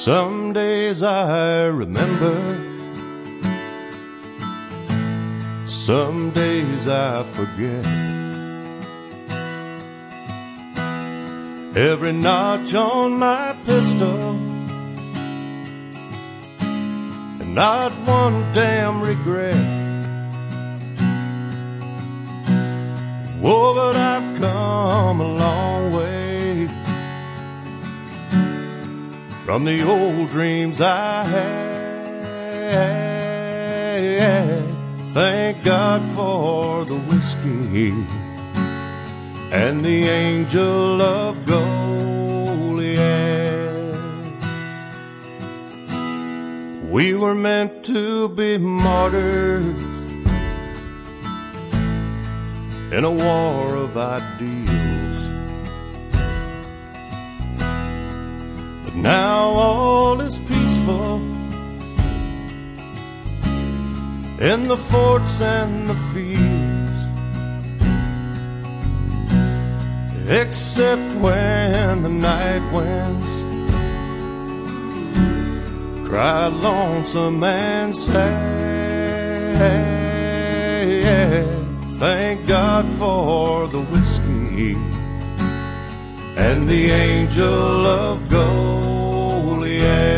Some days I remember, some days I forget. Every notch on my pistol, and not one damn regret. Oh, but I've come a long way from the old dreams I had. Thank God for the whiskey and the angel of Goliath. We were meant to be martyrs in a war of ideals, but now all is peaceful in the forts and the fields, except when the night winds cry lonesome and sad. Thank God for the whiskey and the angel of Goliath.